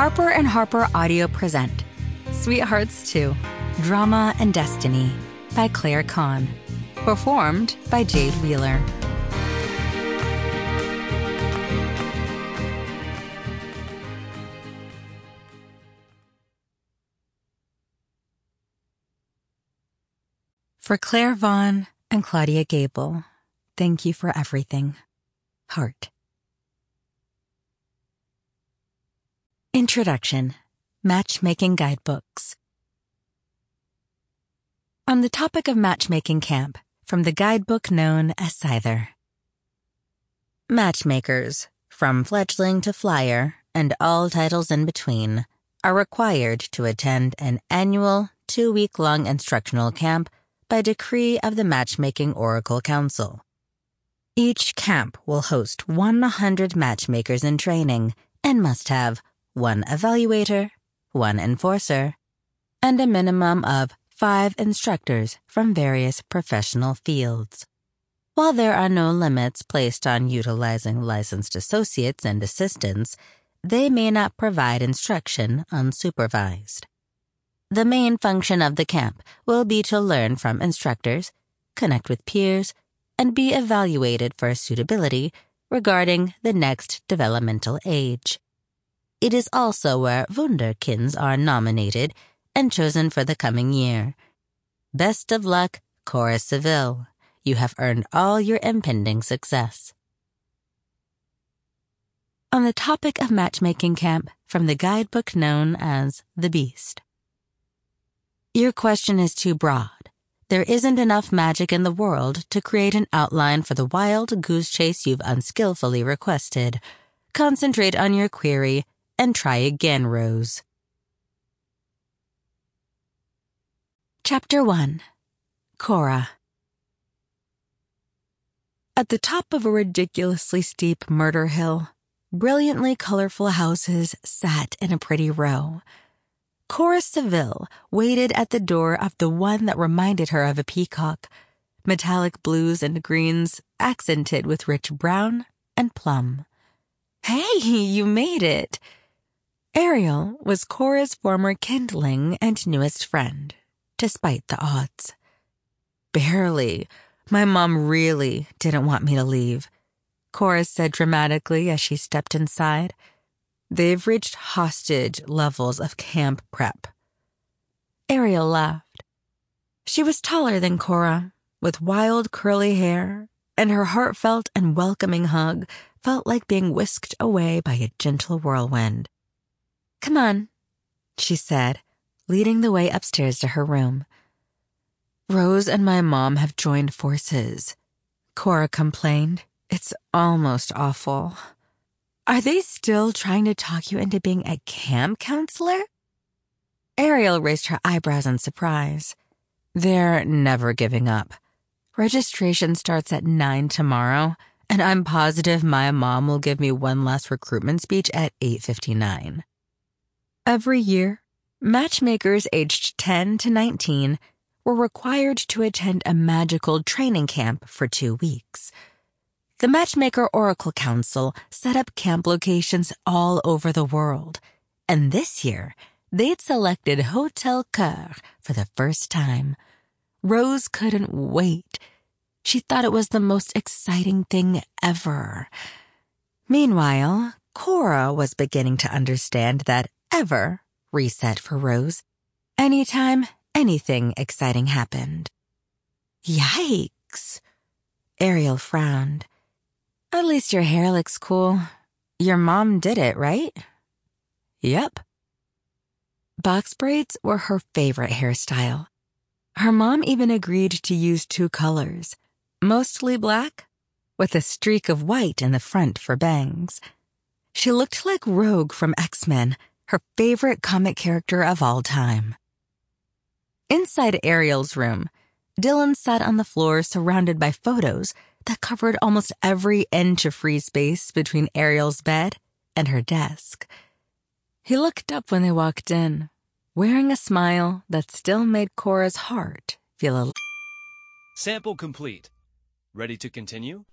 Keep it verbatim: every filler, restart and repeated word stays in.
Harper and Harper Audio present Sweethearts two, Drama and Destiny by Claire Kahn. Performed by Jade Wheeler. For Claire Vaughn and Claudia Gable, thank you for everything. Heart. Introduction. Matchmaking Guidebooks. On the topic of matchmaking camp, from the guidebook known as Scyther. Matchmakers, from fledgling to flyer, and all titles in between, are required to attend an annual two-week-long instructional camp by decree of the Matchmaking Oracle Council. Each camp will host one hundred matchmakers in training and must have one evaluator, one enforcer, and a minimum of five instructors from various professional fields. While there are no limits placed on utilizing licensed associates and assistants, they may not provide instruction unsupervised. The main function of the camp will be to learn from instructors, connect with peers, and be evaluated for suitability regarding the next developmental age. It is also where Wunderkinds are nominated and chosen for the coming year. Best of luck, Cora Seville. You have earned all your impending success. On the topic of matchmaking camp, from the guidebook known as The Beast. Your question is too broad. There isn't enough magic in the world to create an outline for the wild goose chase you've unskillfully requested. Concentrate on your query and try again, Rose. Chapter one. Cora. At the top of a ridiculously steep murder hill, brilliantly colorful houses sat in a pretty row. Cora Seville waited at the door of the one that reminded her of a peacock, metallic blues and greens accented with rich brown and plum. Hey, you made it! Ariel was Cora's former kindling and newest friend, despite the odds. Barely. My mom really didn't want me to leave, Cora said dramatically as she stepped inside. They've reached hostage levels of camp prep. Ariel laughed. She was taller than Cora, with wild curly hair, and her heartfelt and welcoming hug felt like being whisked away by a gentle whirlwind. Come on, she said, leading the way upstairs to her room. Rose and my mom have joined forces, Cora complained. It's almost awful. Are they still trying to talk you into being a camp counselor? Ariel raised her eyebrows in surprise. They're never giving up. Registration starts at nine tomorrow, and I'm positive my mom will give me one last recruitment speech at eight fifty-nine. Every year, matchmakers aged ten to nineteen were required to attend a magical training camp for two weeks. The Matchmaker Oracle Council set up camp locations all over the world, and this year, they'd selected Hotel Coeur for the first time. Rose couldn't wait. She thought it was the most exciting thing ever. Meanwhile, Cora was beginning to understand that ever reset for Rose. Anytime anything exciting happened. Yikes! Ariel frowned. At least your hair looks cool. Your mom did it, right? Yep. Box braids were her favorite hairstyle. Her mom even agreed to use two colors, mostly black, with a streak of white in the front for bangs. She looked like Rogue from X-Men, her favorite comic character of all time. Inside Ariel's room, Dylan sat on the floor surrounded by photos that covered almost every inch of free space between Ariel's bed and her desk. He looked up when they walked in, wearing a smile that still made Cora's heart feel a... Sample complete. Ready to continue?